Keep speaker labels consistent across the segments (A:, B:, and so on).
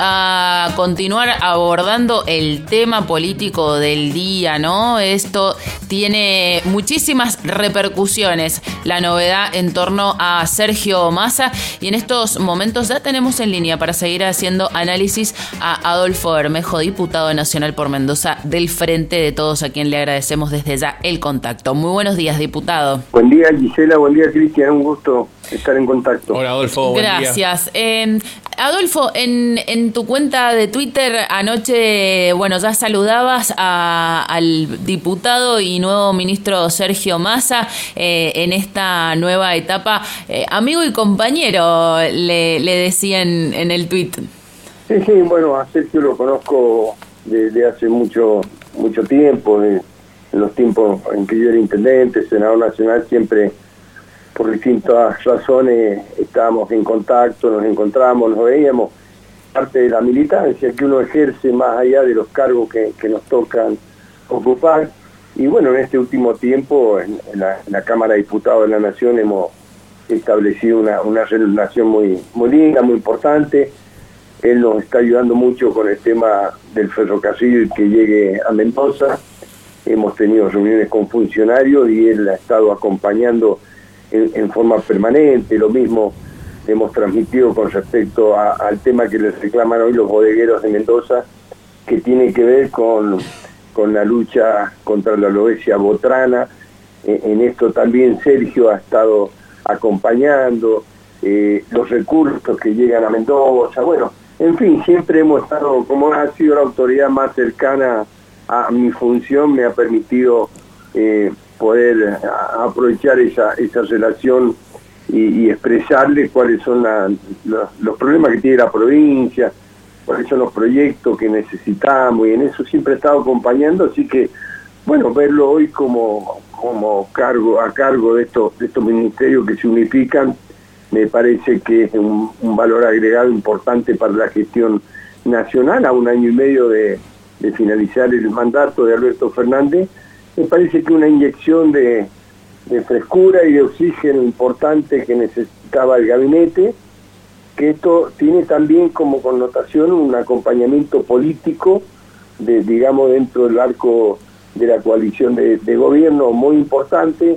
A: a continuar abordando el tema político del día, ¿no? Esto tiene muchísimas repercusiones, la novedad en torno a Sergio Massa, y en estos momentos ya tenemos en línea para seguir haciendo análisis a Adolfo Bermejo, diputado nacional por Mendoza del Frente de Todos, a quien le agradecemos desde ya el contacto. Muy buenos días, diputado.
B: Buen día, Gisela, buen día, Cristian, un gusto estar en contacto.
C: Hola, Adolfo, buen día.
A: Gracias. Adolfo, en tu cuenta de Twitter anoche, ya saludabas al diputado y nuevo ministro Sergio Massa en esta nueva etapa. Amigo y compañero, le decían en el tuit.
B: Sí, bueno, a Sergio lo conozco desde hace mucho tiempo, en los tiempos en que yo era intendente, senador nacional, siempre por distintas razones estábamos en contacto, nos encontramos, nos veíamos, parte de la militancia que uno ejerce más allá de los cargos que nos tocan ocupar. Y bueno, en este último tiempo en la Cámara de Diputados de la Nación hemos establecido una relación muy linda, muy importante. Él nos está ayudando mucho con el tema del ferrocarril que llegue a Mendoza. Hemos tenido reuniones con funcionarios y él ha estado acompañando en forma permanente. Lo mismo hemos transmitido con respecto al tema que les reclaman hoy los bodegueros de Mendoza, que tiene que ver con la lucha contra la alopecia botrana. En esto también Sergio ha estado acompañando los recursos que llegan a Mendoza. Bueno, en fin, siempre hemos estado, como ha sido la autoridad más cercana a mi función, me ha permitido poder aprovechar esa relación y expresarle cuáles son los problemas que tiene la provincia, cuáles son los proyectos que necesitamos, y en eso siempre he estado acompañando. Así que, bueno, verlo hoy como a cargo de estos ministerios que se unifican, me parece que es un valor agregado importante para la gestión nacional, a un año y medio de finalizar el mandato de Alberto Fernández. Me parece que una inyección de frescura y de oxígeno importante que necesitaba el gabinete, que esto tiene también como connotación un acompañamiento político, digamos, dentro del arco de la coalición de gobierno muy importante,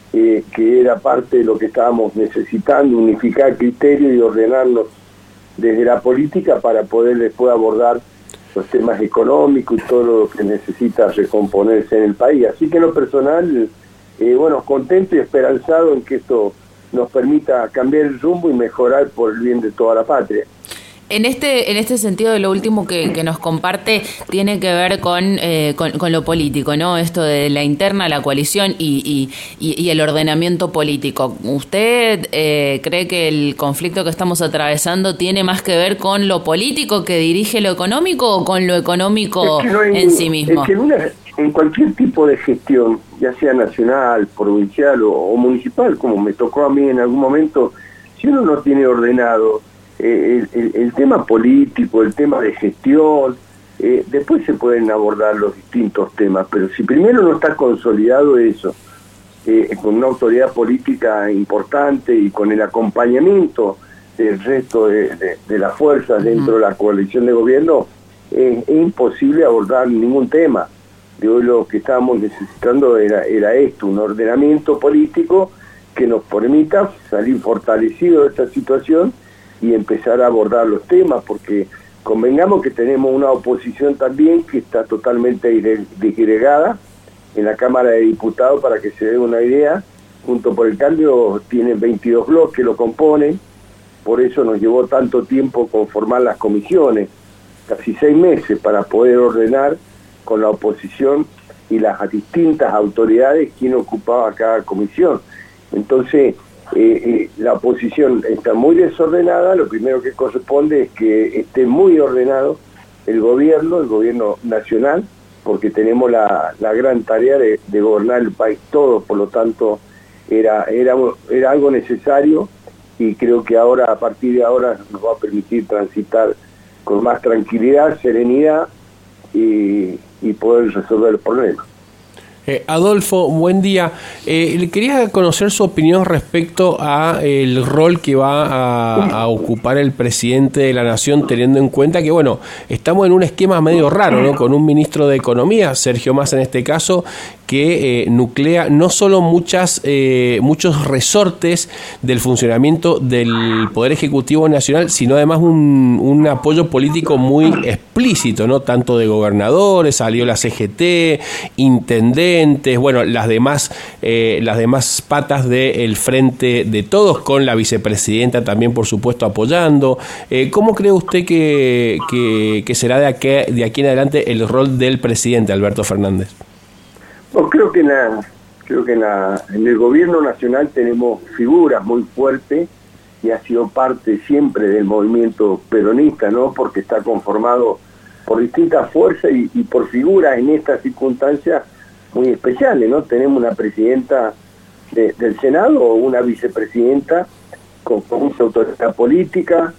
B: que era parte de lo que estábamos necesitando, unificar criterios y ordenarnos desde la política para poder después abordar los temas económicos y todo lo que necesita recomponerse en el país. Así que en lo personal, contento y esperanzado en que esto nos permita cambiar el rumbo y mejorar por el bien de toda la patria.
A: En este sentido, de lo último que nos comparte tiene que ver con lo político, ¿no? Esto de la interna, la coalición y el ordenamiento político. ¿Usted cree que el conflicto que estamos atravesando tiene más que ver con lo político que dirige lo económico o con lo económico en sí mismo?
B: Es que en cualquier tipo de gestión, ya sea nacional, provincial o municipal, como me tocó a mí en algún momento, si uno no tiene ordenado el tema político, el tema de gestión, después se pueden abordar los distintos temas, pero si primero no está consolidado eso, con una autoridad política importante y con el acompañamiento del resto de las fuerzas dentro de la coalición de gobierno, es imposible abordar ningún tema. De hoy lo que estábamos necesitando era esto, un ordenamiento político que nos permita salir fortalecidos de esta situación y empezar a abordar los temas, porque convengamos que tenemos una oposición también que está totalmente disgregada en la Cámara de Diputados. Para que se dé una idea, Juntos por el Cambio tiene 22 bloques que lo componen, por eso nos llevó tanto tiempo conformar las comisiones, casi 6 meses, para poder ordenar con la oposición y las distintas autoridades quién ocupaba cada comisión. Entonces, la oposición está muy desordenada. Lo primero que corresponde es que esté muy ordenado el gobierno nacional, porque tenemos la gran tarea de gobernar el país todo. Por lo tanto, era algo necesario, y creo que ahora, a partir de ahora, nos va a permitir transitar con más tranquilidad, serenidad y poder resolver el problema.
C: Adolfo, buen día. Le quería conocer su opinión respecto a el rol que va a ocupar el presidente de la Nación, teniendo en cuenta que, bueno, estamos en un esquema medio raro, ¿no? Con un ministro de Economía, Sergio Massa en este caso, que nuclea no solo muchos resortes del funcionamiento del Poder Ejecutivo Nacional, sino además un apoyo político muy explícito, ¿no? Tanto de gobernadores, salió la CGT, intendentes, bueno, las demás patas del Frente de Todos, con la vicepresidenta también, por supuesto, apoyando. ¿Cómo cree usted que será de aquí en adelante el rol del presidente, Alberto Fernández?
B: Pues creo que en el gobierno nacional tenemos figuras muy fuertes y ha sido parte siempre del movimiento peronista, ¿no? Porque está conformado por distintas fuerzas y por figuras en estas circunstancias muy especiales, ¿no? Tenemos una presidenta del Senado o una vicepresidenta con mucha autoridad política,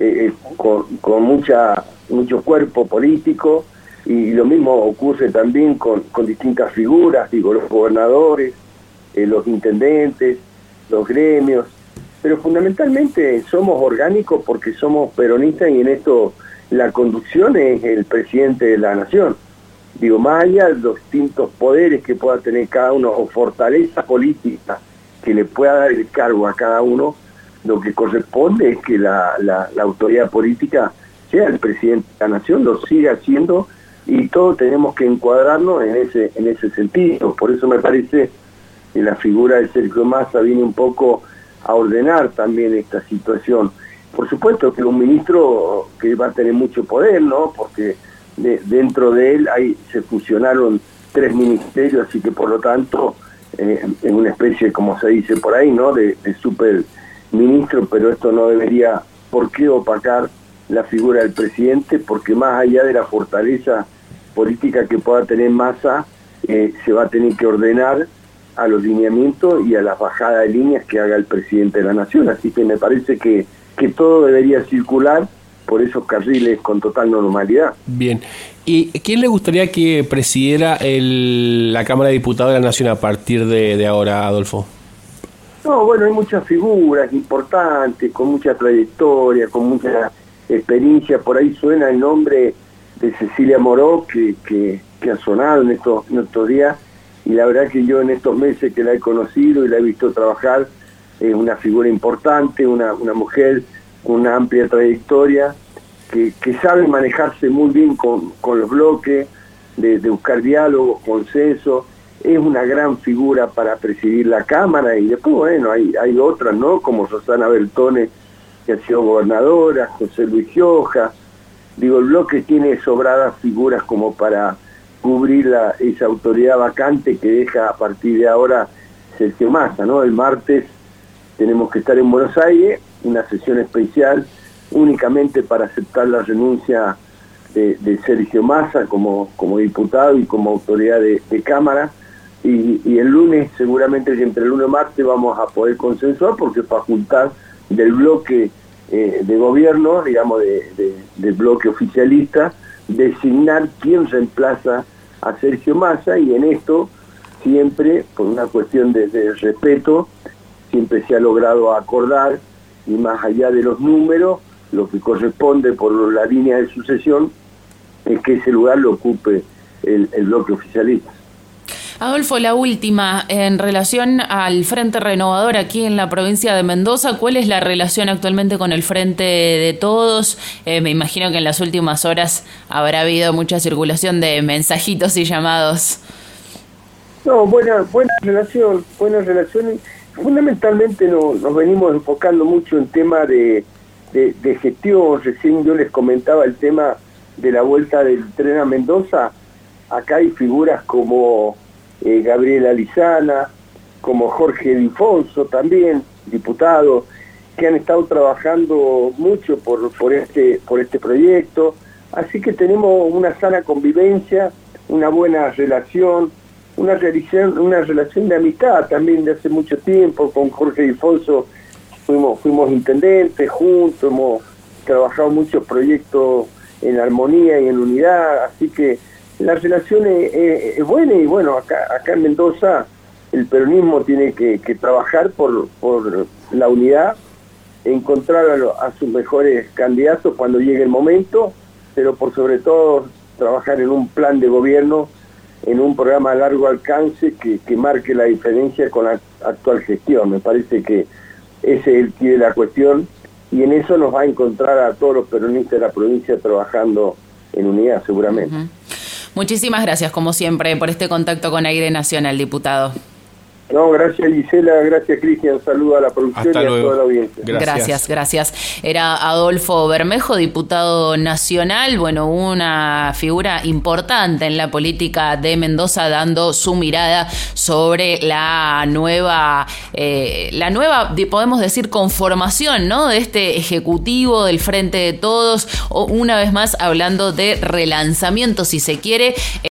B: con mucho cuerpo político. Y lo mismo ocurre también con distintas figuras, digo, los gobernadores, los intendentes, los gremios, pero fundamentalmente somos orgánicos porque somos peronistas y en esto la conducción es el presidente de la Nación. Digo, más allá de los distintos poderes que pueda tener cada uno o fortaleza política que le pueda dar el cargo a cada uno, lo que corresponde es que la autoridad política sea el presidente de la Nación, lo siga haciendo. Y todos tenemos que encuadrarnos en ese sentido. Por eso me parece que la figura de Sergio Massa viene un poco a ordenar también esta situación. Por supuesto que un ministro que va a tener mucho poder, ¿no? Porque dentro de él se fusionaron 3 ministerios, así que por lo tanto en una especie, como se dice por ahí, ¿no? de super ministro, pero esto no debería por qué opacar la figura del presidente, porque más allá de la fortaleza política que pueda tener Massa, se va a tener que ordenar a los lineamientos y a las bajadas de líneas que haga el presidente de la Nación. Así que me parece que todo debería circular por esos carriles con total normalidad.
C: Bien. ¿Y quién le gustaría que presidiera la Cámara de Diputados de la Nación a partir de ahora, Adolfo?
B: No, bueno, hay muchas figuras importantes, con mucha trayectoria, con mucha experiencia. Por ahí suena el nombre de Cecilia Moró, que ha sonado en estos días, y la verdad que yo en estos meses que la he conocido y la he visto trabajar, es una figura importante, una mujer con una amplia trayectoria, que sabe manejarse muy bien con los bloques, de buscar diálogo, consenso. Es una gran figura para presidir la Cámara, y después, bueno, hay otras, ¿no? Como Rosana Bertone, que ha sido gobernadora, José Luis Gioja. Digo, el bloque tiene sobradas figuras como para cubrir esa autoridad vacante que deja a partir de ahora Sergio Massa, ¿no? El martes tenemos que estar en Buenos Aires, una sesión especial únicamente para aceptar la renuncia de Sergio Massa como diputado y como autoridad de Cámara, y el lunes, seguramente entre el lunes y martes vamos a poder consensuar, porque es facultad del bloque de gobierno, digamos, del bloque oficialista, designar quién reemplaza a Sergio Massa, y en esto siempre, por una cuestión de respeto, siempre se ha logrado acordar, y más allá de los números, lo que corresponde por la línea de sucesión es que ese lugar lo ocupe el bloque oficialista.
A: Adolfo, la última, en relación al Frente Renovador aquí en la provincia de Mendoza, ¿cuál es la relación actualmente con el Frente de Todos? Me imagino que en las últimas horas habrá habido mucha circulación de mensajitos y llamados.
B: No, buena relación. Fundamentalmente nos venimos enfocando mucho en tema de gestión. Recién yo les comentaba el tema de la vuelta del tren a Mendoza. Acá hay figuras como Gabriela Lizana, como Jorge Difonso también, diputado, que han estado trabajando mucho por este proyecto. Así que tenemos una sana convivencia, una buena relación, una relación de amistad también de hace mucho tiempo. Con Jorge Difonso fuimos intendentes juntos, hemos trabajado muchos proyectos en armonía y en unidad, así que la relación es buena y bueno, acá en Mendoza el peronismo tiene que trabajar por la unidad, encontrar a sus mejores candidatos cuando llegue el momento, pero por sobre todo trabajar en un plan de gobierno, en un programa a largo alcance que marque la diferencia con la actual gestión. Me parece que ese es el quid de la cuestión y en eso nos va a encontrar a todos los peronistas de la provincia trabajando en unidad seguramente.
A: Muchísimas gracias, como siempre, por este contacto con Aire Nacional, diputado.
B: No, gracias Gisela, gracias Cristian, saludo a la producción y a toda la audiencia.
A: Gracias. Era Adolfo Bermejo, diputado nacional, bueno, una figura importante en la política de Mendoza, dando su mirada sobre la nueva, podemos decir, conformación, ¿no?, de este ejecutivo del Frente de Todos, o una vez más hablando de relanzamiento, si se quiere.